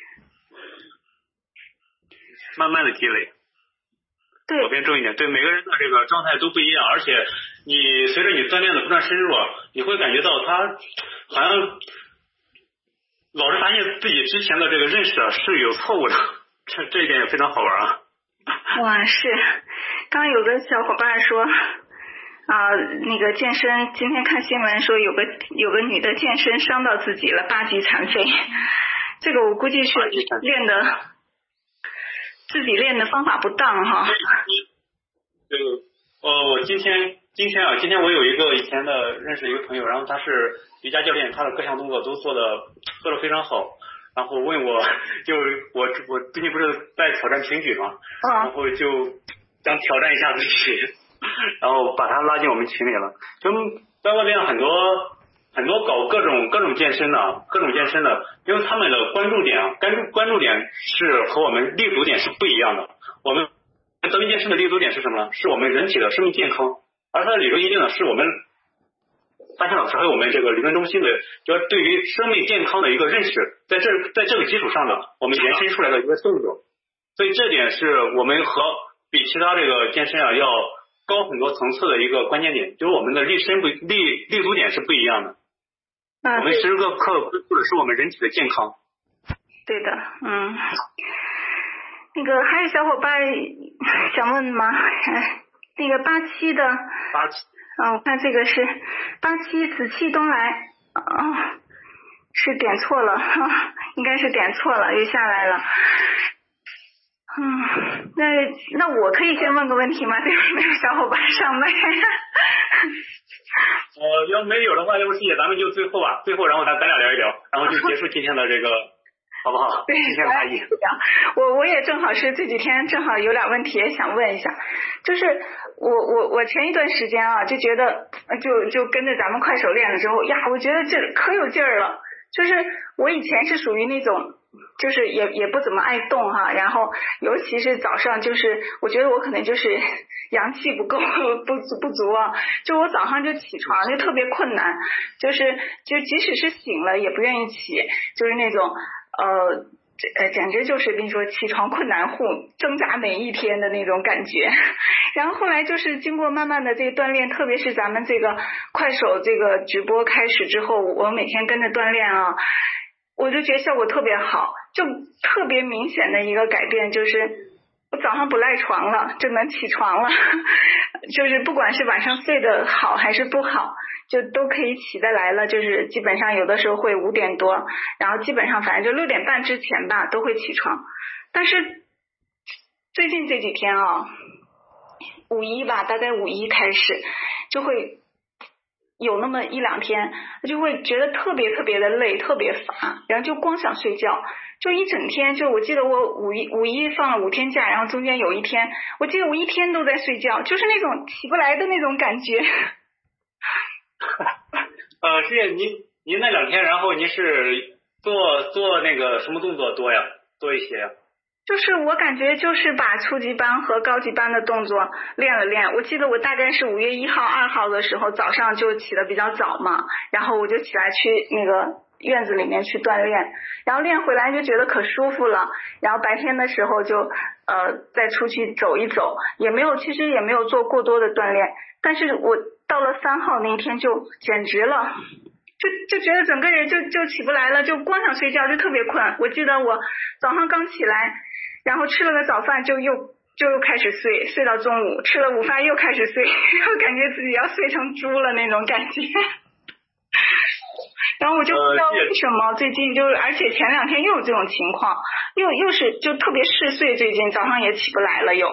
慢慢的积累。 对。 左边重一点。对，每个人的这个状态都不一样，而且你随着你锻炼的不断深入，你会感觉到他好像老是发现自己之前的这个认识是有错误的，这一点也非常好玩啊。 哇，是。刚有个小伙伴说那个健身，今天看新闻说有个女的健身伤到自己了，8级残废。这个我估计是自己练的方法不当哈。 对，我今天我有一个以前的认识一个朋友，然后他是瑜伽教练，他的各项动作都做的非常好，然后问我我最近不是在挑战平举吗？然后就想挑战一下自己，然后把他拉进我们群里了。就在外面很多搞各种健身的，因为他们的关注点是和我们立足点是不一样的。我们德明健身的立足点是什么呢？是我们人体的生命健康，而它的理论依据呢，是我们发现老师还有我们这个理论中心的，就是对于生命健康的一个认识，在这个基础上的我们延伸出来的一个动作。所以这点是我们和比其他这个健身要高很多层次的一个关键点，就是我们的立足点是不一样的。我们10个课关注的是我们人体的健康。 对的。那个还有小伙伴想问吗？那个87的。我看这个是87紫气东来。是点错了，应该是点错了，又下来了。那我可以先问个问题吗？对，没有小伙伴上麦。 要没有的话，要不谢谢咱们就最后然后咱俩聊一聊，然后就结束今天的这个，好不好？ 对， 今天的会议。 我也正好是这几天正好有点问题也想问一下，就是我前一段时间就觉得就跟着咱们快手练了之后呀，我觉得这可有劲儿了。就是我以前是属于那种就是也不怎么爱动哈，然后尤其是早上，就是我觉得我可能就是阳气不够不足啊，就我早上就起床就特别困难，就即使是醒了也不愿意起，就是那种简直就是跟你说起床困难户，挣扎每一天的那种感觉。然后后来就是经过慢慢的这个锻炼，特别是咱们这个快手这个直播开始之后，我每天跟着锻炼我就觉得效果特别好，就特别明显的一个改变就是我早上不赖床了，就能起床了。就是不管是晚上睡得好还是不好，就都可以起得来了，就是基本上有的时候会5点多，然后基本上反正就6点半之前吧都会起床。但是最近这几天5·1吧，大概5·1开始就会有那么1-2天就会觉得特别特别的累，特别乏，然后就光想睡觉，就一整天。就我记得我5·1放了5天假，然后中间有一天我记得我一天都在睡觉，就是那种起不来的那种感觉。 师姐，您那2天，然后您是做那个什么动作多一些呀？ 就是我感觉就是把初级班和高级班的动作练了练。我记得我大概是5月1号、2号的时候早上就起得比较早嘛，然后我就起来去那个院子里面去锻炼，然后练回来就觉得可舒服了，然后白天的时候就再出去走一走，其实也没有做过多的锻炼，但是我到了3号那一天就简直了，就觉得整个人就起不来了，就光想睡觉，就特别困。我记得我早上刚起来，然后吃了个早饭就又开始睡到中午，吃了午饭又开始睡，然后感觉自己要睡成猪了那种感觉。然后我就不知道为什么最近而且前2天又有这种情况，又是就特别嗜睡，最近早上也起不来了又。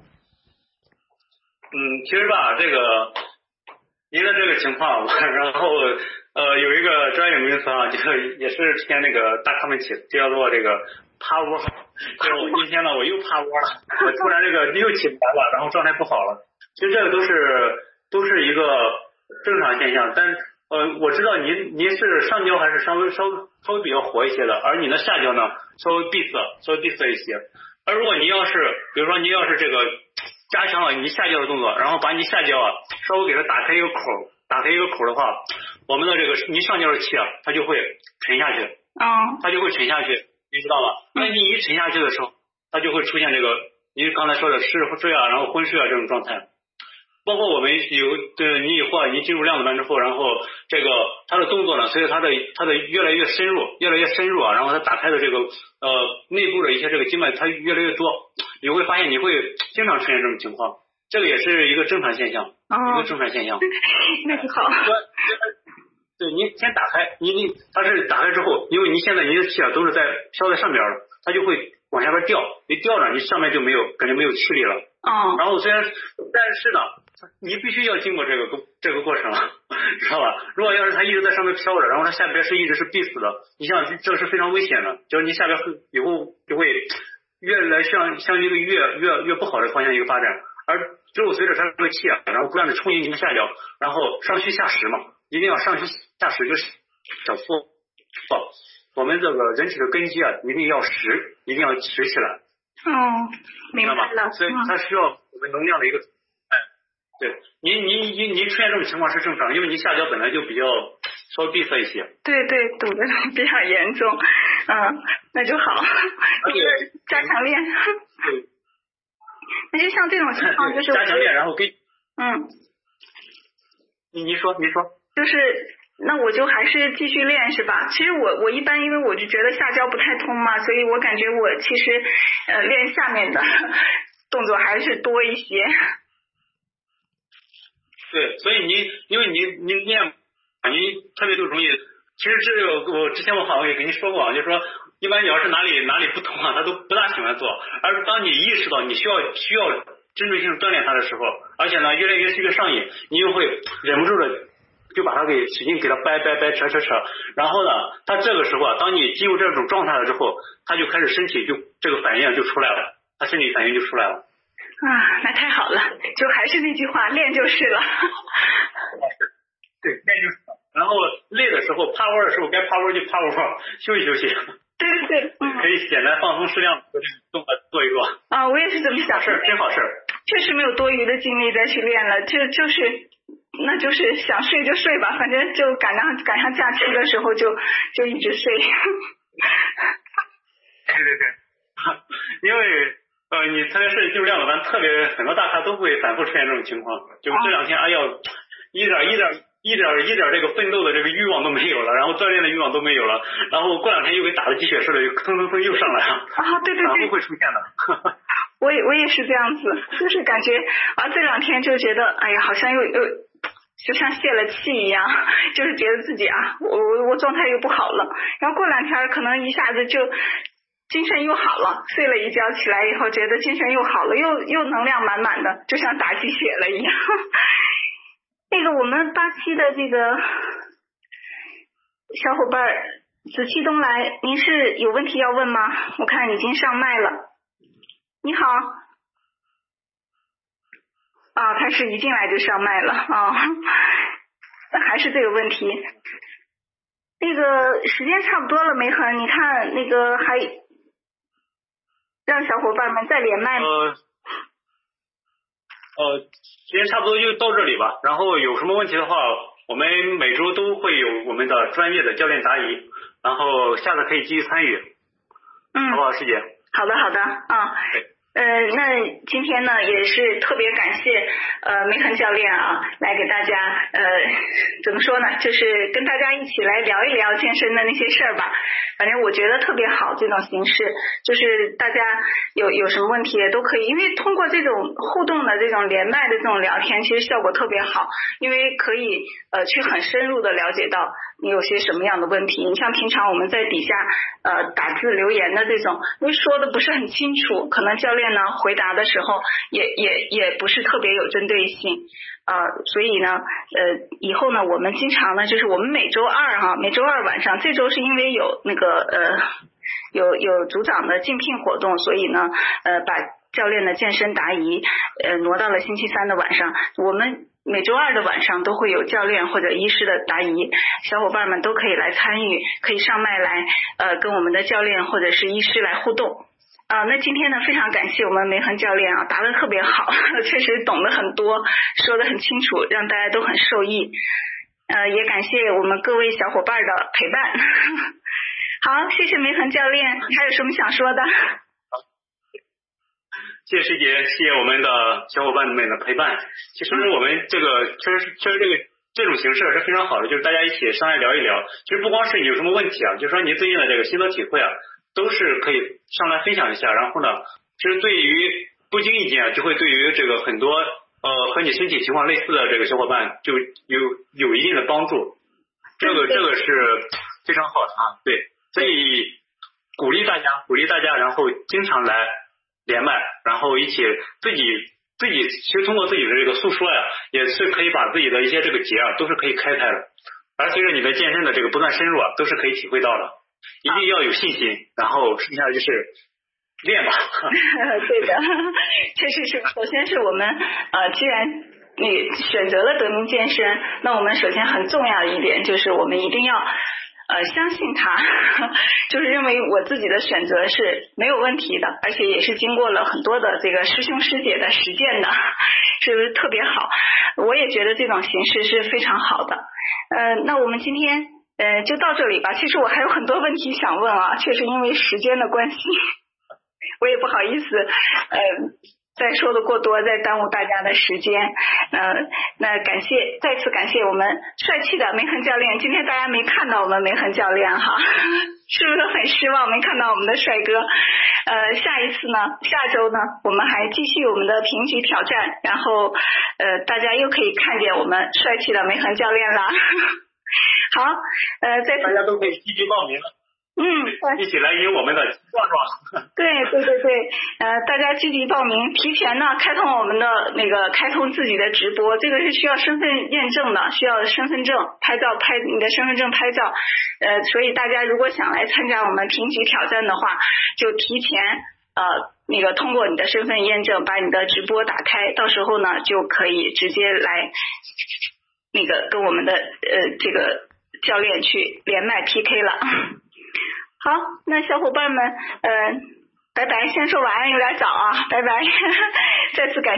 其实吧，这个您的这个情况，然后有一个专业名词啊，就是也是之前那个大咖们起叫做这个趴窝。就是我今天呢我又趴窝了，我突然这个又起不来了，然后状态不好了。其实这个都是一个正常现象，但我知道您是上焦还是稍微比较活一些的，而你的下焦呢稍微闭塞一些。而如果您要是比如说您要是这个加强了你下焦的动作，然后把你下焦稍微给它打开一个口的话，我们的这个你上焦的气它就会沉下去，它就会沉下去，你知道吗？那你一沉下去的时候，它就会出现这个您刚才说的嗜睡然后昏睡这种状态。包括我们你以后你进入量子班之后，然后这个它的动作呢，随着它的越来越深入然后它打开的这个内部的一些这个经脉它越来越多，你会发现你会经常出现这种情况，这个也是一个正常现象，一个正常现象。 那就好。 对，您先打开，它是打开之后，因为您现在您的气都是飘在上边了，它就会往下边掉，一掉呢，你上面就感觉没有气力了。然后但是呢，你必须要经过这个过程，知道吧？如果要是它一直在上面飘着，然后它下边一直是闭死的，你像这是非常危险的，就是你下边以后就会越来向一个越不好的方向一个发展，而之后随着它这个气然后不断的冲击你的下焦，然后上虚下实嘛，一定要上虚下实，就是小腹我们这个人体的根基一定要实起来。 明白了。 所以它需要我们能量的一个对，您出现这种情况是正常，因为您下焦本来就比较稍微闭塞一些。 对，堵的比较严重。那就好，就是加强练。 对。 那就像这种情况就是加强练，然后你说。 就是那我就还是继续练是吧？其实我一般因为我就觉得下焦不太通嘛，所以我感觉我其实练下面的动作还是多一些。 对，所以因为你练你特别就容易，其实这个我之前好像也跟你说过，就是说一般你要是哪里不通他都不大喜欢做，而当你意识到你需要针对性锻炼它的时候，而且呢越来越上瘾，你又会忍不住的就把它给使劲给它掰扯，然后呢它这个时候当你进入这种状态了之后，它就开始身体这个反应就出来了，它身体反应就出来了。 那太好了，就还是那句话，练就是了。 对，练就是了。然后累的时候趴窝的时候该趴窝就趴窝，休息。 对。 可以简单放松适量的动作做一做。 我也是这么想。 真好事。 确实没有多余的精力再去练了，就是想睡就睡吧，反正就赶上假期的时候就一直睡。 对，因为你特别是进入量子班，很多大咖都会反复出现这种情况，就这2天一点这个奋斗的这个欲望都没有了，然后锻炼的欲望都没有了，然后过2天又给打了鸡血似的，又腾又上来了。 对， 都会出现的。 我也是这样子，就是感觉这2天就觉得哎呀，好像又就像泄了气一样，就是觉得自己我状态又不好了，然后过2天可能一下子就精神又好了，睡了一觉起来以后觉得精神又好了，又能量满满的，就像打鸡血了一样。那个我们87的这个小伙伴紫气东来，您是有问题要问吗？我看已经上麦了。你好。他是一进来就上麦了还是这个问题。那个时间差不多了，梅恒，你看那个让小伙伴们再连麦吗？ 时间差不多就到这里吧。然后有什么问题的话，我们每周都会有我们的专业的教练答疑，然后下次可以继续参与。好不好，师姐？ 好的啊。那今天呢也是特别感谢梅恒教练啊，来给大家怎么说呢，就是跟大家一起来聊一聊健身的那些事儿吧。反正我觉得特别好，这种形式就是大家有什么问题也都可以，因为通过这种互动的这种连麦的这种聊天，其实效果特别好，因为可以去很深入的了解到你有些什么样的问题。你像平常我们在底下打字留言的这种，因为说的不是很清楚，可能教练呢回答的时候也不是特别有针对性，所以呢以后呢我们经常呢就是我们每周二晚上，这周是因为有那个有组长的竞聘活动，所以呢把教练的健身答疑挪到了星期三的晚上。我们每周二的晚上都会有教练或者医师的答疑，小伙伴们都可以来参与，可以上麦来跟我们的教练或者是医师来互动。那今天呢非常感谢我们梅恒教练啊，答得特别好，确实懂得很多，说得很清楚，让大家都很受益。也感谢我们各位小伙伴的陪伴。好，谢谢梅恒教练，你还有什么想说的？ 谢谢师姐，谢谢我们的小伙伴们的陪伴。其实我们这个确实这种形式是非常好的，就是大家一起上来聊一聊。其实不光是你有什么问题啊，就是说你最近的这个心得体会啊，都是可以上来分享一下。然后呢，其实对于不经意间就会对于这个很多和你身体情况类似的这个小伙伴就有一定的帮助。这个是非常好的啊，对，所以鼓励大家，然后经常来连麦，然后一起自己其实通过自己的这个诉说呀，也是可以把自己的一些这个结啊都是可以开的，而随着你的健身的这个不断深入啊，都是可以体会到的。一定要有信心，然后剩下的就是练吧。 对的，确实是。首先是我们既然你选择了德明健身，那我们首先很重要的一点就是我们一定要相信他，就是认为我自己的选择是没有问题的，而且也是经过了很多的这个师兄师姐的实践的，是不是特别好？我也觉得这种形式是非常好的。那我们今天就到这里吧。其实我还有很多问题想问啊，确实因为时间的关系，我也不好意思再说的过多，再耽误大家的时间。那再次感谢我们帅气的梅恒教练。今天大家没看到我们梅恒教练哈，是不是很失望没看到我们的帅哥？下周呢，我们还继续我们的评举挑战，然后大家又可以看见我们帅气的梅恒教练啦。好， 大家都可以积极报名了。一起来赢我们的壮壮。 对，大家积极报名，提前呢开通自己的直播，这个是需要身份验证的，需要身份证拍你的身份证拍照。所以大家如果想来参加我们评举挑战的话，就提前通过你的身份验证，把你的直播打开，到时候呢就可以直接来跟我们的这个教练去连麦 PK 了。好，那小伙伴们拜拜，先说晚安有点早啊，拜拜。再次感谢